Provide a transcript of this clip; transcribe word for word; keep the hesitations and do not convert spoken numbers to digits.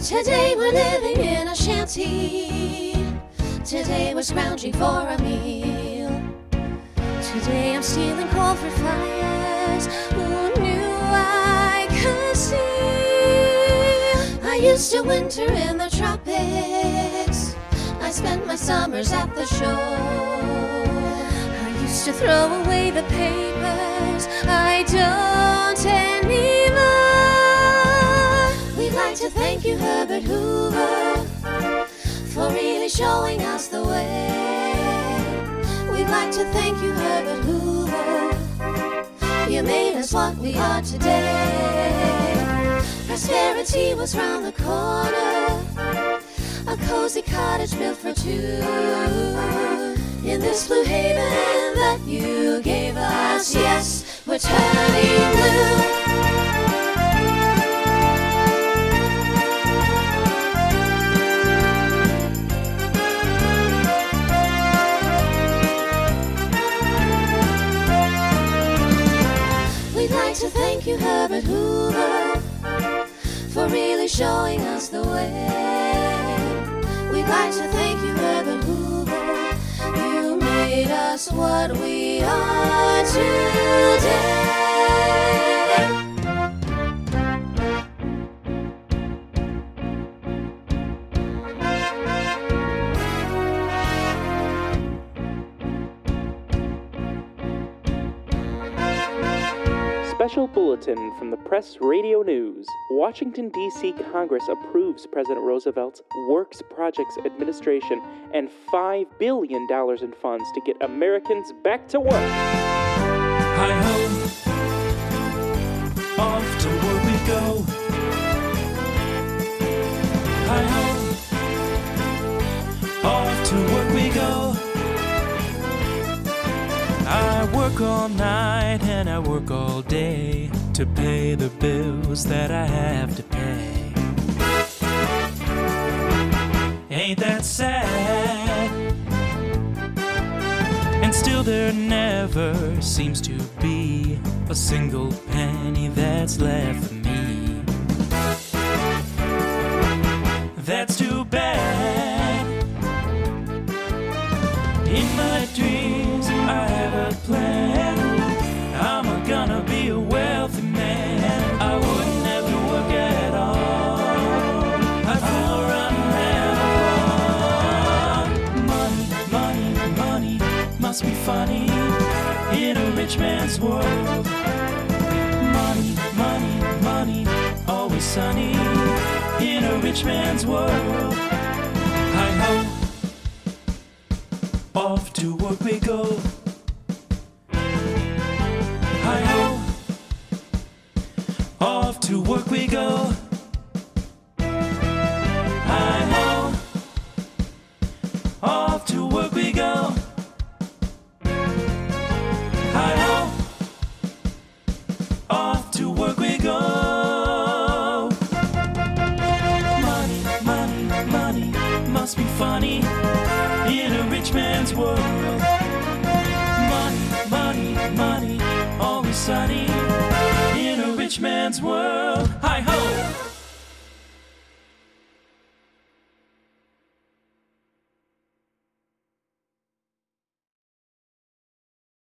Today we're living in a shanty. Today we're scrounging for a meal. Today I'm stealing coal for fires. Who knew I could see? I used to winter in the tropics. I spent my summers at the shore. I used to throw away the papers. I don't anymore. We'd like to thank you, Herbert Hoover, for really showing us the way. We'd like to thank you, Herbert Hoover. You made us what we are today. Prosperity was round the corner, a cozy cottage built for two. In this blue haven that you gave us, yes, we're turning blue. We'd like to thank you, Herbert Hoover, for really showing us the way. We'd like to thank you, Herbert Hoover. You made us what we are today. Special bulletin from the Press Radio News. Washington, D C Congress approves President Roosevelt's Works Projects Administration and five billion dollars in funds to get Americans back to work. Hi-ho, off to work we go. Hi-ho, off to work we go. I work all night and I work all day to pay the bills that I have to pay. Ain't that sad? And still there never seems to be a single penny that's left for me. That's too bad. In my dreams I have a plan. I'm gonna be a wealthy man. I wouldn't have to work at all. I'd fool around and have fun. Money, money, money must be funny in a rich man's world. Money, money, money, always sunny in a rich man's world. Hi-ho, off to work we go. Hi-ho, off to work we go. Hi-ho, off to work we go. Hi-ho, off to work we go. Money, money, money must be funny in a rich man's world. Money, money, money, always sunny in a rich man's world.